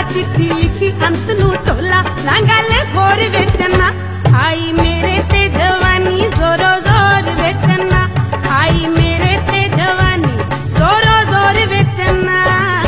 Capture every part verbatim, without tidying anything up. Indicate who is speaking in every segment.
Speaker 1: चिट्ठी लिखी अंत नू टोला ना गल होर बेचना आई मेरे ते जवानी जोरो जोर बेचना आई मेरे ते जवानी जोरो जोर बेचना।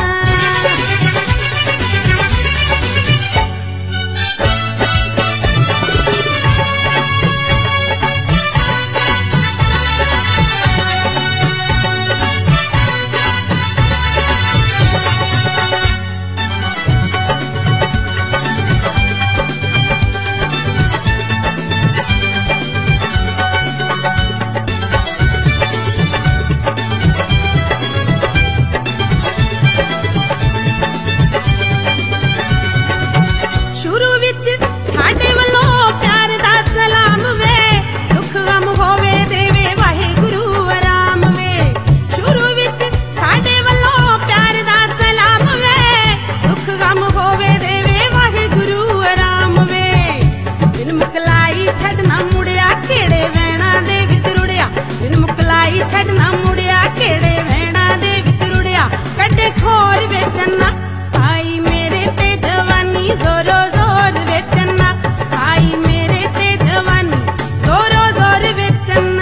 Speaker 1: छड़ना मुड़िया केड़े वैणा दे विच रुड़िया कड्डे खोर बेचना आई मेरे ते जवानी जोरो जोर बेचना आई मेरे ते जवानी जोरो जोर बेचना।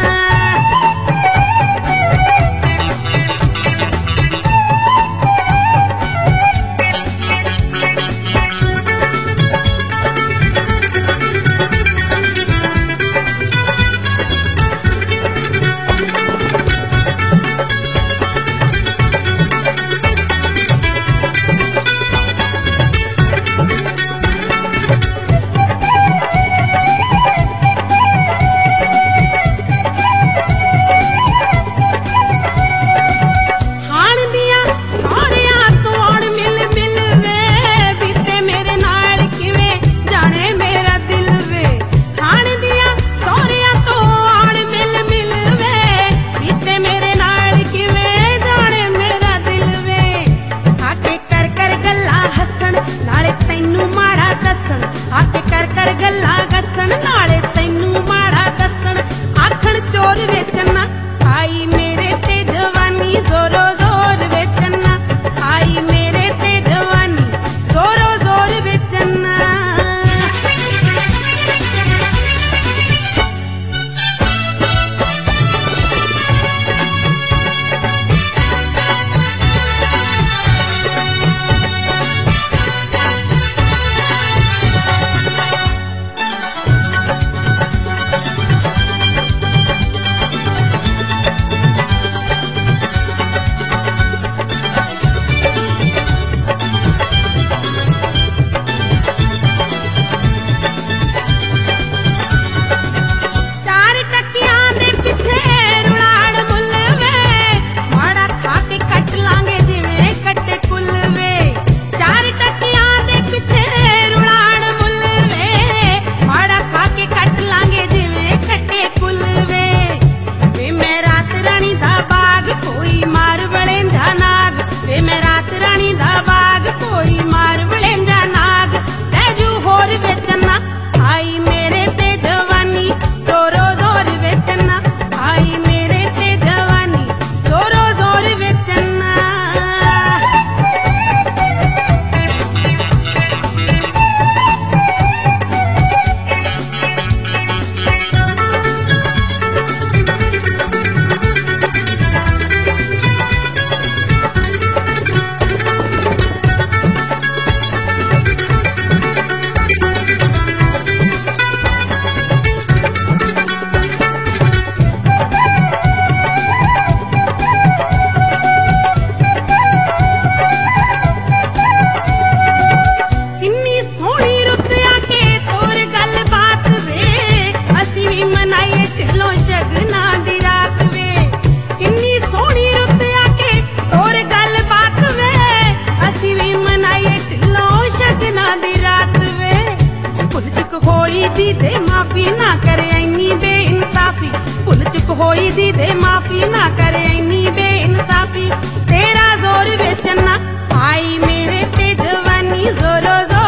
Speaker 1: आके कर कर गल्ला गसन नाले तैनू माड़ा दसन आखण चोर बेचना आई मेरे ते जवानी जोरो जोर बेचना आई मेरे ते जवानी जोरो जोर बेचना। होई दी दे माफी ना करे इन्नी बेइंसाफी भुल चुक होई दी दे माफी ना करे इन्नी बेइंसाफी तेरा जोर बेचना आई मेरे ते जवानी जोरो जोर